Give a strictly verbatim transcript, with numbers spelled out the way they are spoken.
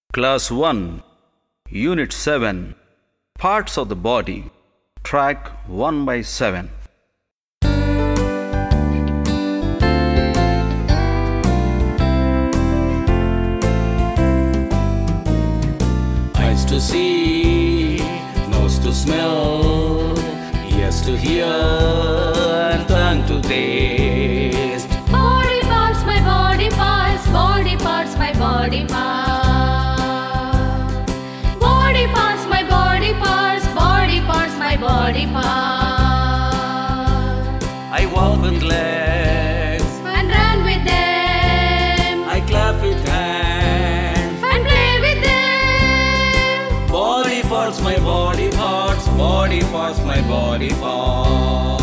Class one, Unit seven, Parts of the Body, Track one by seven. Eyes to see, nose to smell, ears to hear, and tongue to taste. Body parts, my body parts, body parts, my body parts. Body parts, my body parts, body parts, my body parts. I walk with legs, And run with them, I clap with hands. and play with them. Body parts, my body parts, body parts, my body parts.